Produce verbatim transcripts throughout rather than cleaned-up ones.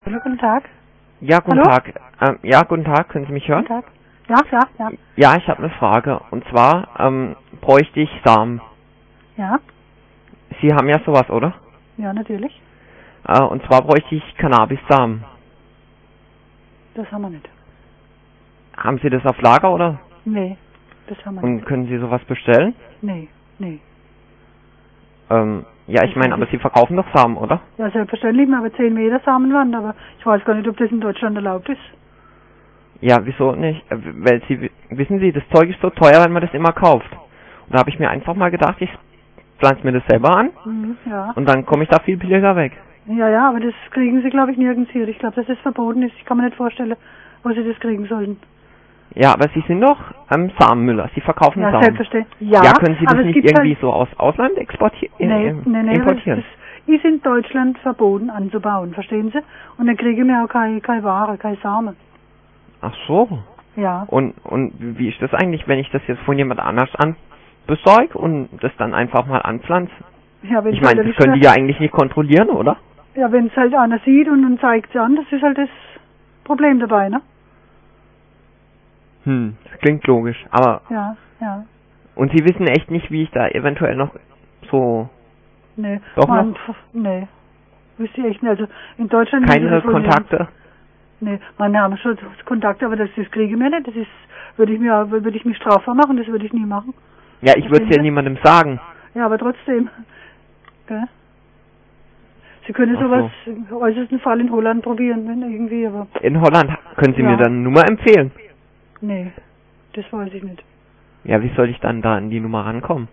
Hallo, guten Tag. Ja, guten Hallo? Tag. Ähm, ja, guten Tag. Können Sie mich hören? Guten Tag. Ja, ja, ja. Ja, ich habe eine Frage. Und zwar ähm, bräuchte ich Samen. Ja, Sie haben ja sowas, oder? ja, natürlich. Äh, und zwar bräuchte ich Cannabis-Samen. Das haben wir nicht. Haben Sie das auf Lager, oder? Nee, das haben wir Und nicht. können Sie sowas bestellen? Nee, nee. Ähm, ja, ich Das meine, weiß aber ich. Sie verkaufen doch Samen, oder? Ja, selbstverständlich, wir haben zehn Meter Samenwand, aber ich weiß gar nicht, ob das in Deutschland erlaubt ist. Ja, wieso nicht? Äh, Weil Sie, wissen Sie, das Zeug ist so teuer, wenn man das immer kauft. Und da habe ich mir einfach mal gedacht, ich pflanze mir das selber an Mhm, ja. und dann komme ich da viel billiger weg. Ja, ja, aber das kriegen sie, glaube ich, nirgends hier. Ich glaube, dass das verboten ist. Ich kann mir nicht vorstellen, wo sie das kriegen sollen. Ja, aber Sie sind doch ähm, Samenmüller. Sie verkaufen Ja, Samen. selbstverständlich. Ja, Ja, können Sie das aber es nicht gibt irgendwie halt... so aus Ausland exporti äh, Nee, äh, nee, nee, aber importieren? das ist in Deutschland verboten anzubauen, verstehen Sie? Und dann kriegen wir auch keine, keine Ware, keine Samen. Ach so. Ja. Und und wie ist das eigentlich, wenn ich das jetzt von jemand anders an besorge und das dann einfach mal anpflanze? Ja, wenn Ich es halt meine, das nicht können mehr, die ja eigentlich nicht kontrollieren, oder? ja, wenn es halt einer sieht und dann zeigt sie an, das ist halt das Problem dabei, ne? Hm, das klingt logisch. Aber Ja, ja. und Sie wissen echt nicht, wie ich da eventuell noch so Nee, doch man, noch pf, nee. Wüsste ich echt nicht. Also in Deutschland, wenn sie keine das von ihren, Kontakte? nee, man haben schon Kontakt, aber das, das kriege ich mir nicht. Das ist, würde ich mir, würde ich mich strafbar machen, das würde ich nie machen. Ja, ich würde es Verstehen ja Sie? niemandem sagen. Ja, aber trotzdem. Gell? Sie können Ach sowas so. im äußersten Fall in Holland probieren, wenn irgendwie, aber In Holland können Sie mir ja, dann eine Nummer empfehlen? nee, das weiß ich nicht. Ja, wie soll ich dann da an die Nummer rankommen?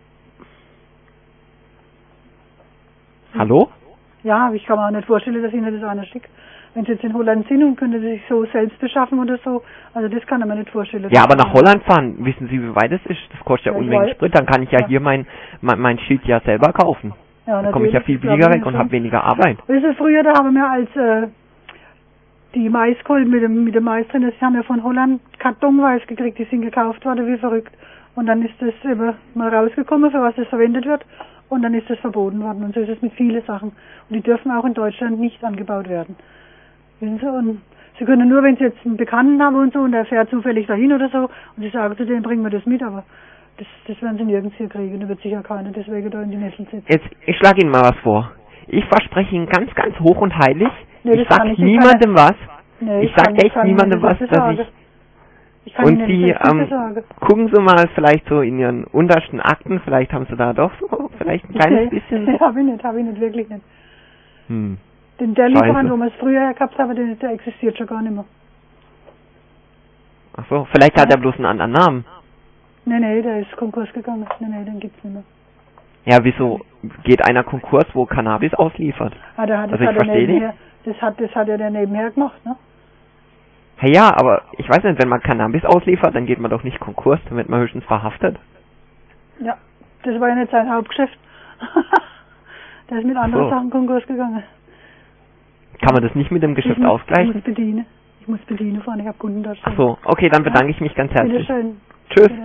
Hm. Hallo? Ja, aber ich kann mir auch nicht vorstellen, dass Ihnen das einer schickt. Wenn Sie jetzt in Holland sind und können Sie sich so selbst beschaffen oder so, also das kann ich mir nicht vorstellen. Ja, dass aber Sie nach dann- Holland fahren, wissen Sie, wie weit es ist? Das kostet ja Ja, ich Unmengen weiß. Sprit, dann kann ich ja Ja, hier mein, mein, mein Schild ja selber kaufen. ja Dann komme ich ja natürlich, viel das glaube billiger ich weg Ihnen und schon. habe weniger Arbeit. Wissen Sie, früher, da haben wir als äh, die Maiskolben mit dem, mit dem Mais drin, das haben wir von Holland kartonweise gekriegt, die sind gekauft worden wie verrückt. Und dann ist das eben mal rausgekommen, für was das verwendet wird. Und dann ist das verboten worden. Und so ist es mit vielen Sachen. Und die dürfen auch in Deutschland nicht angebaut werden. Wissen Sie? Und Sie können nur, wenn Sie jetzt einen Bekannten haben und so, und der fährt zufällig dahin oder so, und Sie sagen zu dem, bringen wir das mit, aber das, das werden Sie nirgends hier kriegen. Da wird sicher keiner deswegen da in die Nesseln sitzen. Jetzt, ich schlage Ihnen mal was vor. Ich verspreche Ihnen ganz, ganz hoch und heilig, Nee, ich das kann sag ich, ich kann, niemandem was. nee, Ich ich sag kann, ich echt kann Ihnen niemandem das was, nicht dass sagen. ich... Ich kann Und Ihnen Sie, das nicht ähm, sagen. gucken Sie mal vielleicht so in Ihren untersten Akten, vielleicht haben Sie da doch so, vielleicht ein kleines Nee, bisschen... habe ich nicht, habe ich nicht, wirklich nicht. Hm, Denn der Lieferant, scheiße. wo wir es früher gehabt haben, der, der existiert schon gar nicht mehr. Ach so, vielleicht hat Ja? er bloß einen anderen Namen. Nee, nee, der ist Konkurs gegangen. Nee, nee, den gibt's nicht mehr. Ja, wieso geht einer Konkurs, wo Cannabis ausliefert? Ah, der hat, das Also ich hat er verstehe nicht. nebenher, das hat, das hat er der nebenher gemacht, ne? Hey, ja, aber ich weiß nicht, wenn man Cannabis ausliefert, dann geht man doch nicht Konkurs, dann wird man höchstens verhaftet. Ja, das war ja nicht sein Hauptgeschäft. Der ist mit Ach anderen so. Sachen Konkurs gegangen. Kann man das nicht mit dem Ich Geschäft muss, ich muss ausgleichen? bedienen. Ich muss bedienen fahren, ich habe Kunden da Ach stehen. so, okay, dann Ja? bedanke ich mich ganz herzlich. Bitteschön. Tschüss. Bitte.